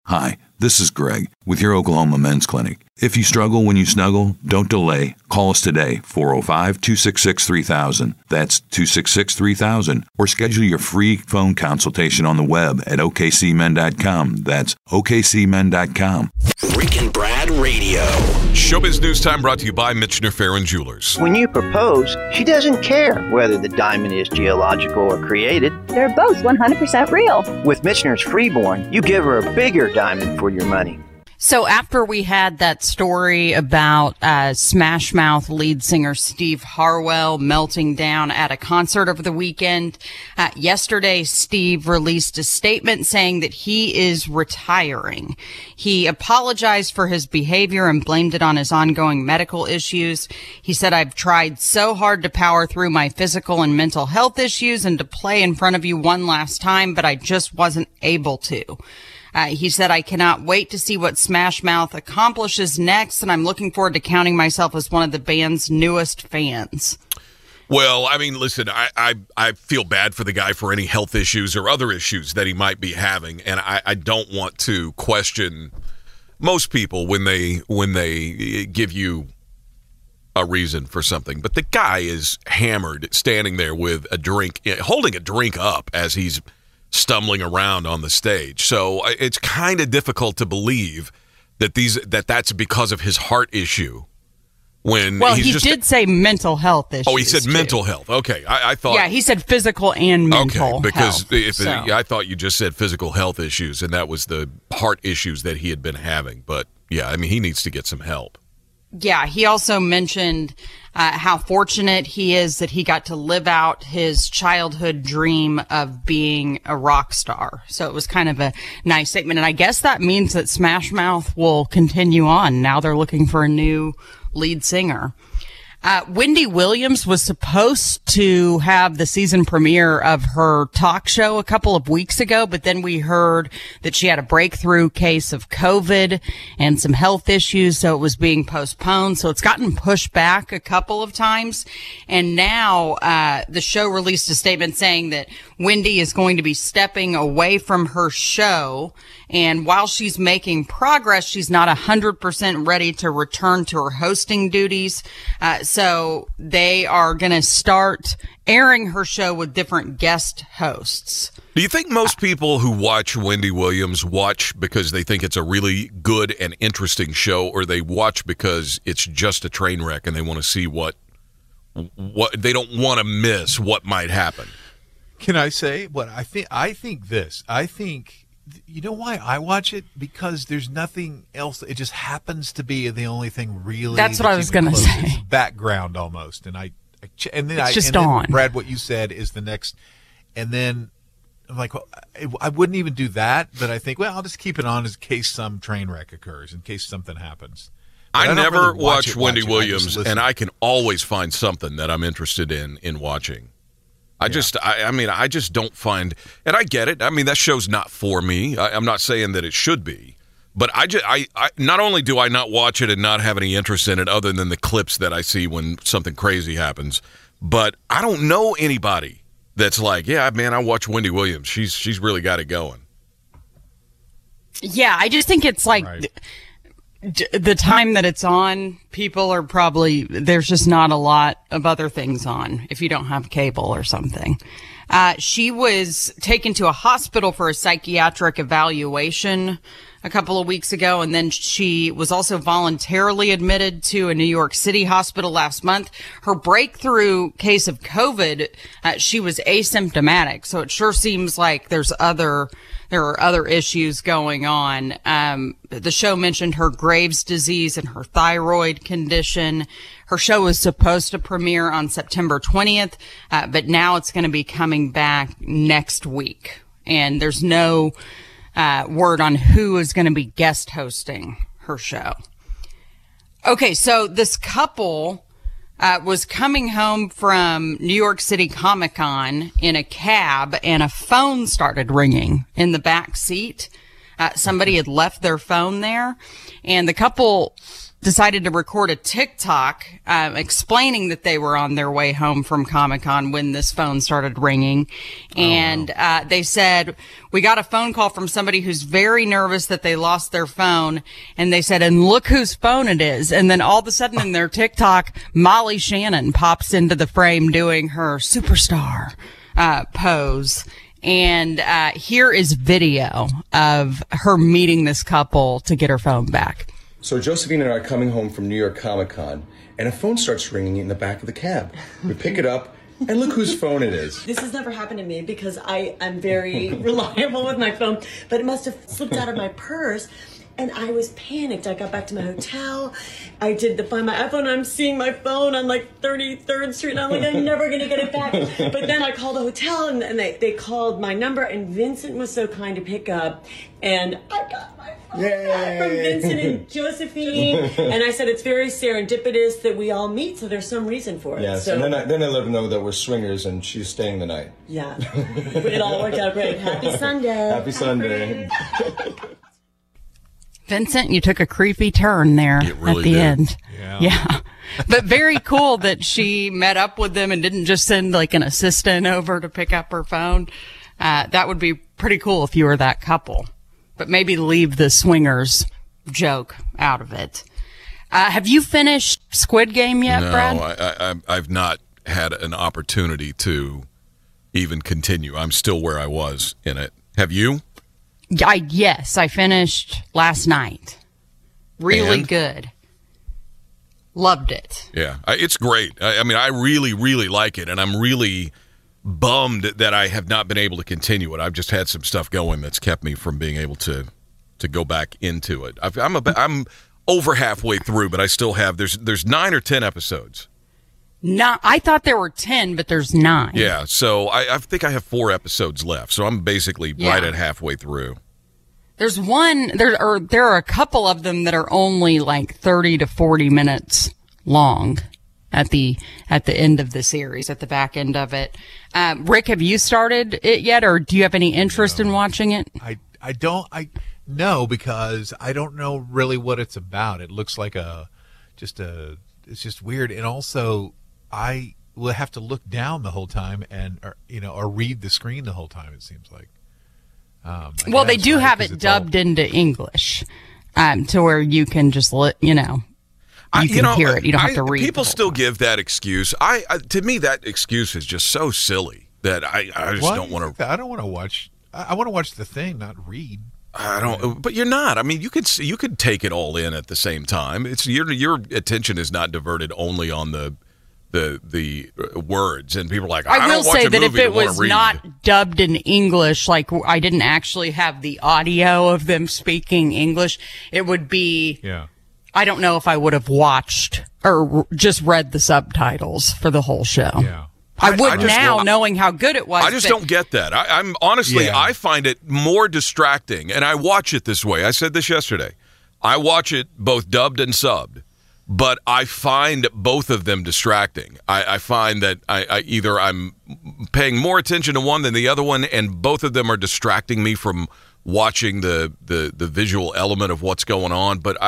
Hi, this is Greg with your Oklahoma Men's Clinic. If you struggle when you snuggle, don't delay. Call us today, 405-266-3000. That's 266-3000. Or schedule your free phone consultation on the web at okcmen.com. That's okcmen.com. Rick and Brad Radio. Showbiz News Time brought to you by Michener Farron Jewelers. When you propose, she doesn't care whether the diamond is geological or created. They're both 100% real. With Michener's Freeborn, you give her a bigger diamond for your money. So after we had that story about Smash Mouth lead singer Steve Harwell melting down at a concert over the weekend, yesterday Steve released a statement saying that he is retiring. He apologized for his behavior and blamed it on his ongoing medical issues. He said, "I've tried so hard to power through my physical and mental health issues and to play in front of you one last time, but I just wasn't able to." He said, "I cannot wait to see what Smash Mouth accomplishes next, and I'm looking forward to counting myself as one of the band's newest fans." Well, I mean, listen, I feel bad for the guy for any health issues or other issues that he might be having, and I don't want to question most people when they give you a reason for something. But the guy is hammered, standing there with a drink, holding a drink up as he's stumbling around on the stage. So it's kind of difficult to believe that that's because of his heart issue. He did say mental health issues. Oh, he said mental health. Okay, I thought. Yeah, he said physical and mental. Okay, because health, I thought you just said physical health issues, and that was the heart issues that he had been having. But yeah, I mean, he needs to get some help. Yeah, he also mentioned how fortunate he is that he got to live out his childhood dream of being a rock star. So it was kind of a nice statement. And I guess that means that Smash Mouth will continue on. Now they're looking for a new lead singer. Wendy Williams was supposed to have the season premiere of her talk show a couple of weeks ago, but then we heard that she had a breakthrough case of COVID and some health issues, so it was being postponed. So it's gotten pushed back a couple of times. And now the show released a statement saying that Wendy is going to be stepping away from her show. And while she's making progress, she's not 100% ready to return to her hosting duties. So they are going to start airing her show with different guest hosts. Do you think most people who watch Wendy Williams watch because they think it's a really good and interesting show, or they watch because it's just a train wreck and they want to see what they don't want to miss what might happen? Can I say what I think? I think this. You know why I watch it? Because there's nothing else. It just happens to be the only thing really. That's what I was going to say. It's background almost, and then it's just on. Brad, what you said is the next, and then I'm like, well, I wouldn't even do that, but I think, well, I'll just keep it on in case some train wreck occurs, in case something happens. I never really watch Wendy Williams, and I can always find something that I'm interested in watching. I just don't find, and I get it. I mean, that show's not for me. I'm not saying that it should be, but I not only do I not watch it and not have any interest in it other than the clips that I see when something crazy happens, but I don't know anybody that's like, yeah, man, I watch Wendy Williams. She's really got it going. Yeah, I just think it's like the time that it's on, people are probably, there's just not a lot of other things on if you don't have cable or something. She was taken to a hospital for a psychiatric evaluation a couple of weeks ago, and then she was also voluntarily admitted to a New York City hospital last month. Her breakthrough case of COVID, she was asymptomatic, so it sure seems like there are other issues going on. The show mentioned her Graves' disease and her thyroid condition. Her show was supposed to premiere on September 20th, but now it's going to be coming back next week. And there's no word on who is going to be guest hosting her show. Okay, so this couple was coming home from New York City Comic Con in a cab, and a phone started ringing in the back seat. Somebody had left their phone there, and the couple decided to record a TikTok explaining that they were on their way home from Comic-Con when this phone started ringing. And they said, we got a phone call from somebody who's very nervous that they lost their phone. And they said, and look whose phone it is. And then all of a sudden in their TikTok, Molly Shannon pops into the frame doing her superstar pose. And here is video of her meeting this couple to get her phone back. So Josephine and I are coming home from New York Comic-Con, and a phone starts ringing in the back of the cab. We pick it up, and look whose phone it is. This has never happened to me because I'm very reliable with my phone, but it must have slipped out of my purse. And I was panicked. I got back to my hotel. I did find my iPhone. I'm seeing my phone on like 33rd Street. And I'm like, I'm never going to get it back. But then I called the hotel and they called my number. And Vincent was so kind to pick up. And I got my phone back from Vincent and Josephine. And I said, it's very serendipitous that we all meet. So there's some reason for it. Yes, so, and then I let her know that we're swingers and she's staying the night. Yeah. It all worked out great. Happy Sunday. Happy Sunday. Vincent, you took a creepy turn there really at the did. end. Yeah. But very cool that she met up with them and didn't just send like an assistant over to pick up her phone. That would be pretty cool if you were that couple. But maybe leave the swingers joke out of it. Have you finished Squid Game yet, Brad? No, I've not had an opportunity to even continue. I'm still where I was in it. Have you? Yes, I finished last night. Really good. Loved it. Yeah, it's great. I mean, I really, really like it, and I'm really bummed that I have not been able to continue it. I've just had some stuff going that's kept me from being able to go back into it. I'm over halfway through, but I still have there's 9 or 10 episodes. No, I thought there were 10, but there's 9. Yeah, so I think I have 4 episodes left, so I'm basically right at halfway through. There's there are a couple of them that are only like 30 to 40 minutes long at the end of the series, at the back end of it. Rick, have you started it yet, or do you have any interest in watching it? I don't no, because I don't know really what it's about. It looks like it's just weird, and also I will have to look down the whole time or read the screen the whole time, it seems like. Well, they do have it dubbed into English, to where you can just hear it. You don't have to read. People still give that excuse. To me, that excuse is just so silly that I just don't want to. I don't want to watch. I want to watch the thing, not read. I don't. But you're not. I mean, you could take it all in at the same time. It's your attention is not diverted only on the words, and people are like, I will don't watch say a that movie if it to wanna was read. not dubbed in English, like I didn't actually have the audio of them speaking English, it would be. Yeah. I don't know if I would have watched or just read the subtitles for the whole show. Yeah. I would now, knowing how good it was. I just don't get that. I'm honestly, I find it more distracting, and I watch it this way. I said this yesterday. I watch it both dubbed and subbed, but I find both of them distracting. I find that either I'm paying more attention to one than the other one, and both of them are distracting me from watching the visual element of what's going on. But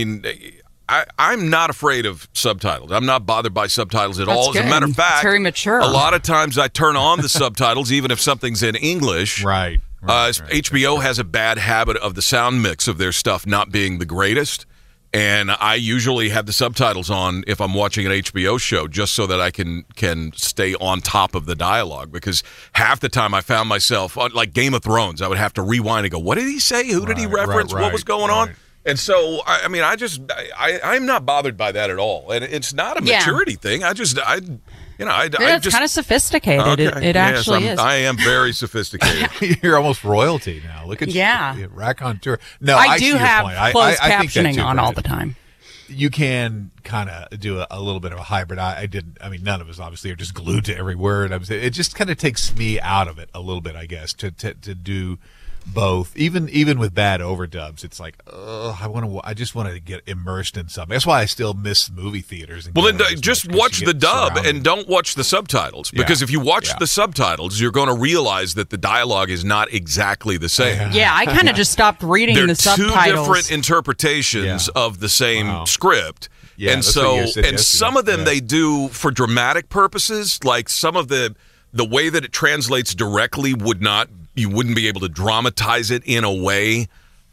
I'm not afraid of subtitles. I'm not bothered by subtitles at all. Good. As a matter of fact, it's very mature. A lot of times I turn on the subtitles even if something's in English. Right. HBO has a bad habit of the sound mix of their stuff not being the greatest. And I usually have the subtitles on if I'm watching an HBO show just so that I can stay on top of the dialogue, because half the time I found myself, like Game of Thrones, I would have to rewind and go, what did he say? Who did he reference? What was going on? And so, I'm not bothered by that at all. And it's not a maturity thing. It's kind of sophisticated. Okay. It actually is. I am very sophisticated. You're almost royalty now. Look at you. Raconteur. No, I do see your have point. closed I think that captioning too, on Brad. all the time. You can kind of do a little bit of a hybrid. I didn't. I mean, none of us obviously are just glued to every word. It just kind of takes me out of it a little bit, I guess, to do both. Even with bad overdubs, it's like, I just want to get immersed in something. That's why I still miss movie theaters. Well, then just watch the dub and don't watch the subtitles, because if you watch the subtitles, you're going to realize that the dialogue is not exactly the same. Yeah, I kind of just stopped reading the subtitles. They're two different interpretations of the same script. Yeah, and some of them they do for dramatic purposes, like some of the way that it translates directly you wouldn't be able to dramatize it in a way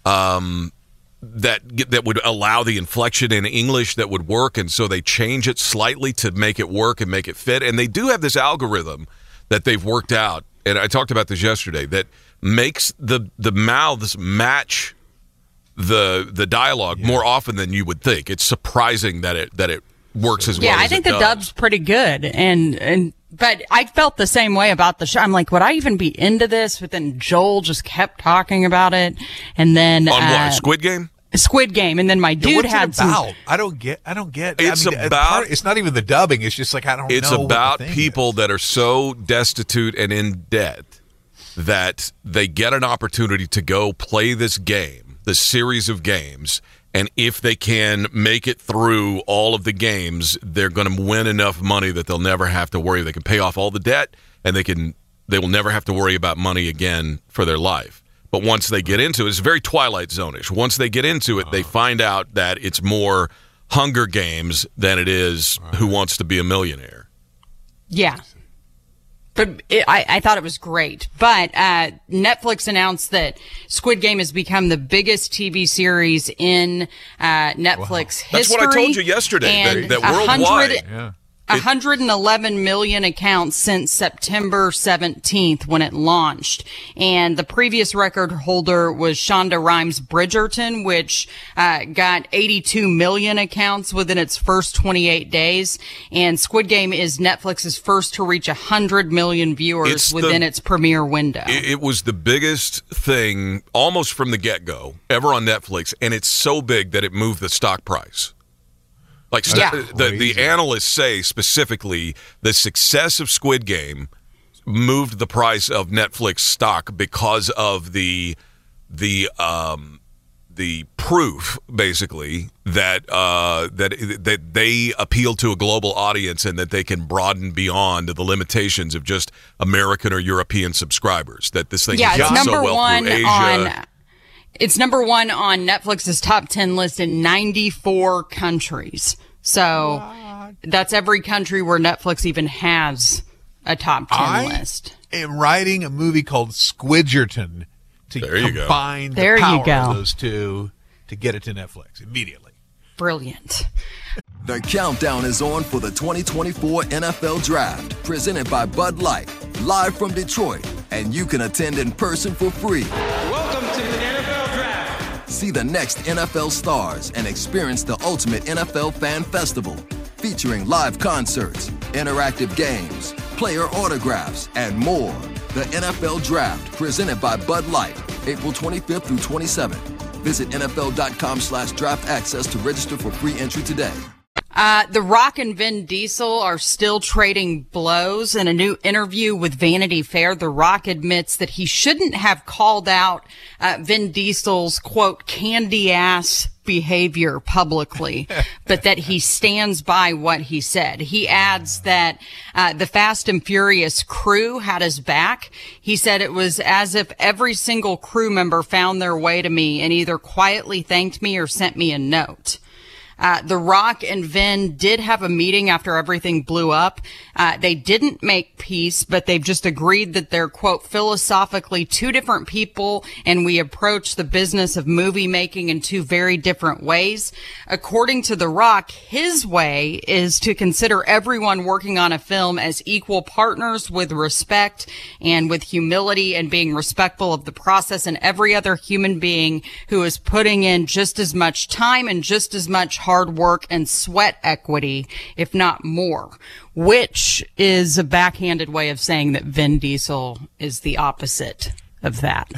that would allow the inflection in English that would work, and so they change it slightly to make it work and make it fit. And they do have this algorithm that they've worked out, and I talked about this yesterday, that makes the mouths match the dialogue more often than you would think. It's surprising that it works as well. Yeah, I think the dub's pretty good, but I felt the same way about the show. I'm like, would I even be into this? But then Joel just kept talking about it, and then on what, Squid Game? Squid Game, and then my dude had some. I don't get. It's it's not even the dubbing. It's just like I don't know. It's about people that are so destitute and in debt that they get an opportunity to go play this game. The series of games, and if they can make it through all of the games, they're going to win enough money that they'll never have to worry. They can pay off all the debt, and they will never have to worry about money again for their life. But once they get into it, it's very Twilight Zone-ish. Once they get into it, they find out that it's more Hunger Games than it is Who Wants to Be a Millionaire. Yeah. But I thought it was great. But Netflix announced that Squid Game has become the biggest TV series in Netflix history. That's what I told you yesterday, that worldwide. 111 million accounts since September 17th when it launched. And the previous record holder was Shonda Rhimes Bridgerton, which got 82 million accounts within its first 28 days. And Squid Game is Netflix's first to reach 100 million viewers within its premiere window. It was the biggest thing almost from the get-go ever on Netflix, and it's so big that it moved the stock price. Like the analysts say specifically, the success of Squid Game moved the price of Netflix stock because of the proof, basically, that they appeal to a global audience and that they can broaden beyond the limitations of just American or European subscribers. That this thing has gone so well through Asia. It's number one on Netflix's top 10 list in 94 countries. So that's every country where Netflix even has a top 10 list. I am writing a movie called Squidgerton to combine the power of those two to get it to Netflix immediately. Brilliant. The countdown is on for the 2024 NFL Draft, presented by Bud Light, live from Detroit, and you can attend in person for free. Welcome to the NFL Draft. See the next NFL stars and experience the ultimate NFL fan festival, featuring live concerts, interactive games, player autographs, and more. The NFL Draft, presented by Bud Light, April 25th through 27th. Visit NFL.com/draft access to register for free entry today. The Rock and Vin Diesel are still trading blows. In a new interview with Vanity Fair, The Rock admits that he shouldn't have called out Vin Diesel's, quote, candy ass behavior publicly, but that he stands by what he said. He adds that the Fast and Furious crew had his back. He said it was as if every single crew member found their way to me and either quietly thanked me or sent me a note. The Rock and Vin did have a meeting after everything blew up. They didn't make peace, but they've just agreed that they're, quote, philosophically two different people, and we approach the business of movie making in two very different ways. According to The Rock, his way is to consider everyone working on a film as equal partners with respect and with humility and being respectful of the process and every other human being who is putting in just as much time and just as much hard work and sweat equity, if not more, which is a backhanded way of saying that Vin Diesel is the opposite of that.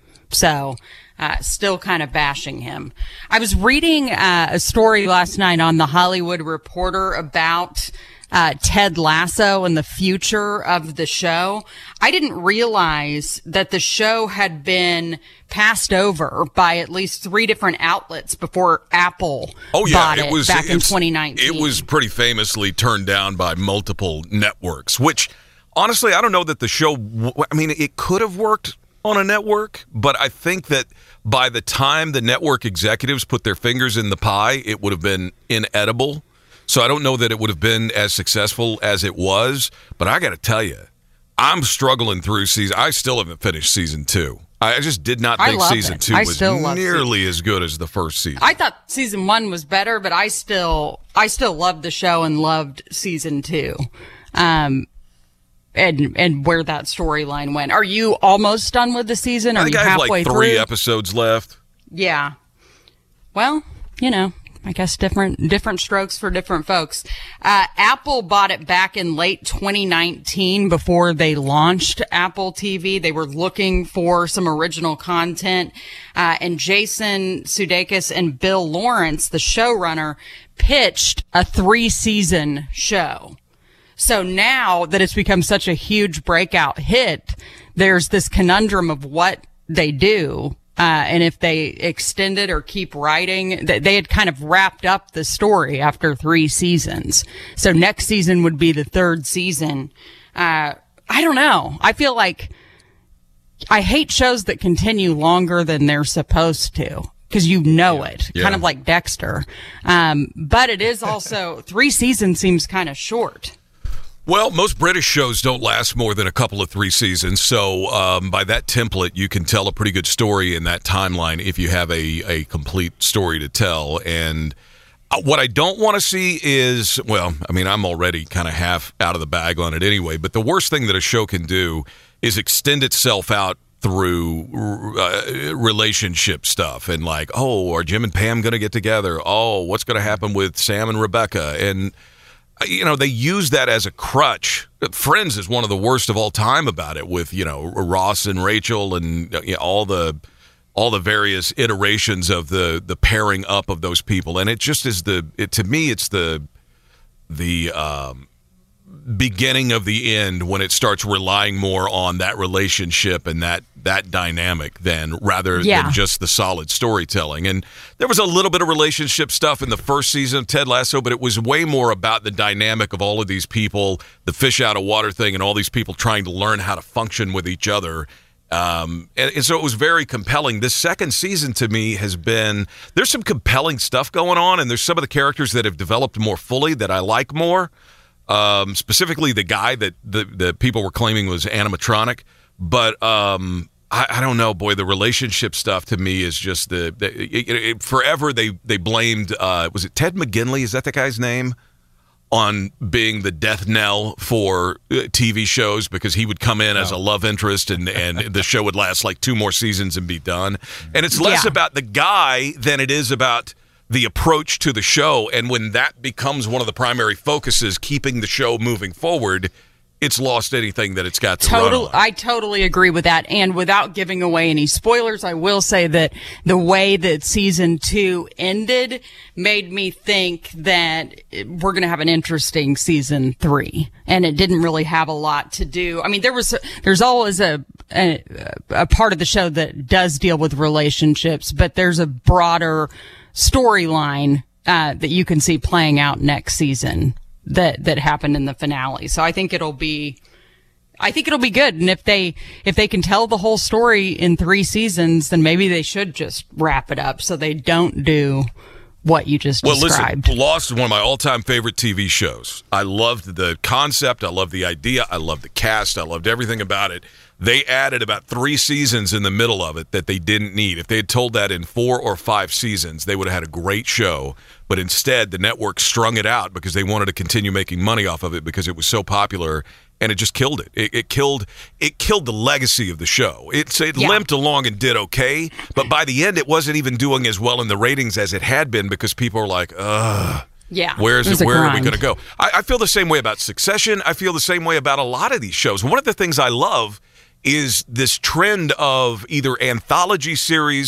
So, still kind of bashing him. I was reading a story last night on The Hollywood Reporter about Ted Lasso and the future of the show. I didn't realize that the show had been passed over by at least 3 different outlets before Apple bought it back in 2019. It was pretty famously turned down by multiple networks, which honestly, I don't know that the show, I mean, it could have worked on a network, but I think that by the time the network executives put their fingers in the pie, it would have been inedible. So I don't know that it would have been as successful as it was, but I got to tell you, I'm struggling through season. I still haven't finished season 2. I just did not think season 2 was nearly as good as the first season. I thought season 1 was better, but I still loved the show and loved season 2. And where that storyline went. Are you almost done with the season? Are you halfway through? I think I have like 3 episodes left. Yeah. Well, I guess different strokes for different folks. Apple bought it back in late 2019 before they launched Apple TV. They were looking for some original content. And Jason Sudeikis and Bill Lawrence, the showrunner, pitched a 3-season show. So now that it's become such a huge breakout hit, there's this conundrum of what they do. And if they extend it or keep writing, they had kind of wrapped up the story after 3 seasons. So next season would be the 3rd season. I don't know. I feel like I hate shows that continue longer than they're supposed to. Because it, kind of like Dexter. But it is also 3 seasons seems kind of short. Well, most British shows don't last more than a couple of 3 seasons, so by that template, you can tell a pretty good story in that timeline if you have a complete story to tell. And what I don't want to see is, well, I mean, I'm already kind of half out of the bag on it anyway, but the worst thing that a show can do is extend itself out through relationship stuff and like, oh, are Jim and Pam going to get together? Oh, what's going to happen with Sam and Rebecca? And they use that as a crutch. Friends is one of the worst of all time about it with, Ross and Rachel and all the various iterations of the pairing up of those people. And it just is to me, it's the beginning of the end when it starts relying more on that relationship and that dynamic than just the solid storytelling. And there was a little bit of relationship stuff in the first season of Ted Lasso, but it was way more about the dynamic of all of these people, the fish out of water thing, and all these people trying to learn how to function with each other. And so it was very compelling. This second season to me there's some compelling stuff going on, and there's some of the characters that have developed more fully that I like more. Specifically the guy that the people were claiming was animatronic. But I don't know, boy, the relationship stuff to me is just forever they blamed, was it Ted McGinley? Is that the guy's name? On being the death knell for TV shows because he would come in as a love interest and the show would last like 2 more seasons and be done. And it's less about the guy than it is about the approach to the show, and when that becomes one of the primary focuses, keeping the show moving forward, it's lost anything that it's got to run on. I totally agree with that, and without giving away any spoilers, I will say that the way that season 2 ended made me think that we're going to have an interesting season 3, and it didn't really have a lot to do. I mean, there's always a part of the show that does deal with relationships, but there's a broader storyline that you can see playing out next season that happened in the finale. So I think it'll be good. And if they can tell the whole story in 3 seasons, then maybe they should just wrap it up so they don't do what you just described. Listen, Lost is one of my all-time favorite TV shows. I loved the concept. I loved the idea. I loved the cast. I loved everything about it. They added about 3 seasons in the middle of it that they didn't need. If they had told that in 4 or 5 seasons, they would have had a great show. But instead, the network strung it out because they wanted to continue making money off of it because it was so popular, and it just killed it. It killed the legacy of the show. It limped along and did okay, but by the end, it wasn't even doing as well in the ratings as it had been because people were like, ugh. Yeah. Where are we going to go? I feel the same way about Succession. I feel the same way about a lot of these shows. One of the things I love is this trend of either anthology series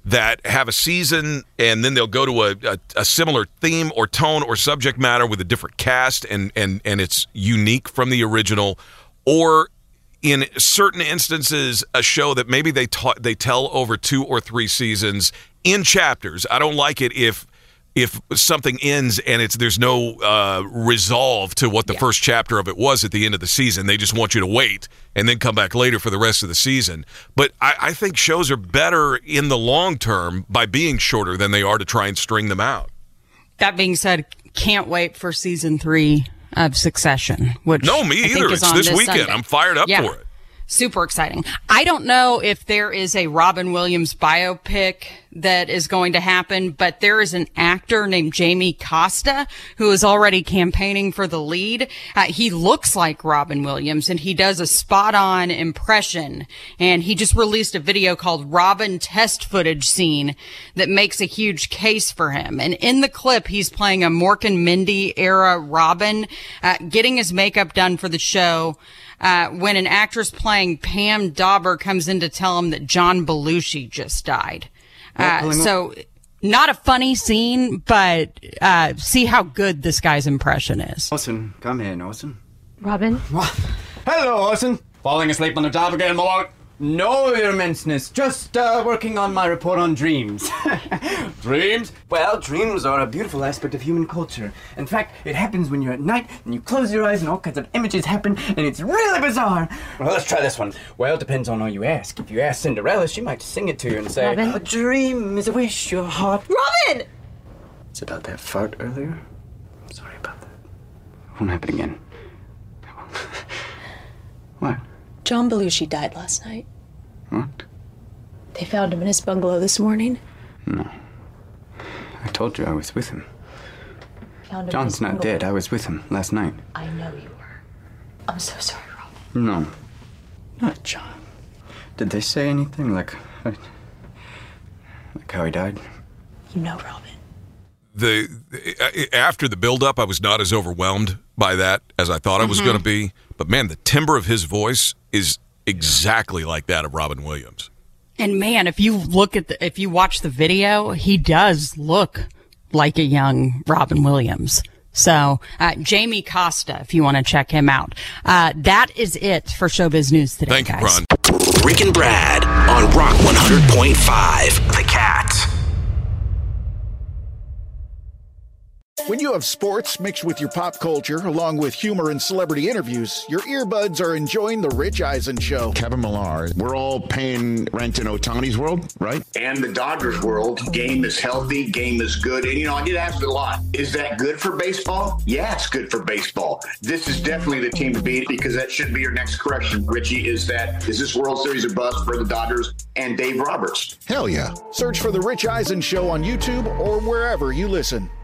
that have a season and then they'll go to a similar theme or tone or subject matter with a different cast and it's unique from the original, or in certain instances a show that maybe they tell over 2 or 3 seasons in chapters. I don't like it if something ends and there's no resolve to what the first chapter of it was at the end of the season. They just want you to wait and then come back later for the rest of the season. But I think shows are better in the long term by being shorter than they are to try and string them out. That being said, can't wait for season 3 of Succession. Which no, me either. It's this weekend. Sunday. I'm fired up for it. Super exciting. I don't know if there is a Robin Williams biopic that is going to happen, but there is an actor named Jamie Costa who is already campaigning for the lead. He looks like Robin Williams and he does a spot-on impression. And he just released a video called Robin Test Footage Scene that makes a huge case for him. And in the clip, he's playing a Mork and Mindy era Robin, getting his makeup done for the show. When an actress playing Pam Dauber comes in to tell him that John Belushi just died. So not a funny scene, but see how good this guy's impression is. Orson, come here, Orson. Robin? Hello, Orson. Falling asleep on the job again, Malone? No, Your Immenseness. Just working on my report on dreams. Dreams? Well, dreams are a beautiful aspect of human culture. In fact, it happens when you're at night and you close your eyes and all kinds of images happen and it's really bizarre. Well, let's try this one. Well, it depends on who you ask. If you ask Cinderella, she might sing it to you and say, Robin? A dream is a wish your heart... Robin! It's about that fart earlier. Sorry about that. Won't happen again. What? John Belushi died last night. What? They found him in his bungalow this morning. No. I told you I was with him. Found him John's not dead. I was with him last night. I know you were. I'm so sorry, Robin. No. Not John. Did they say anything like how he died? You know, Robin. After the build-up, I was not as overwhelmed by that as I thought I was going to be. But man, the timbre of his voice is exactly like that of Robin Williams. And man, if you watch the video, he does look like a young Robin Williams. So, Jamie Costa, if you want to check him out. That is it for Showbiz News today, guys. Thank you, Ron. Rick and Brad on Rock 100.5. The Cat. When you have sports mixed with your pop culture, along with humor and celebrity interviews, your earbuds are enjoying The Rich Eisen Show. Kevin Millar, we're all paying rent in Ohtani's world, right? And the Dodgers world, game is healthy, game is good. And, I get asked a lot, is that good for baseball? Yeah, it's good for baseball. This is definitely the team to beat because that should be your next correction, Richie, is this World Series a bust for the Dodgers and Dave Roberts? Hell yeah. Search for The Rich Eisen Show on YouTube or wherever you listen.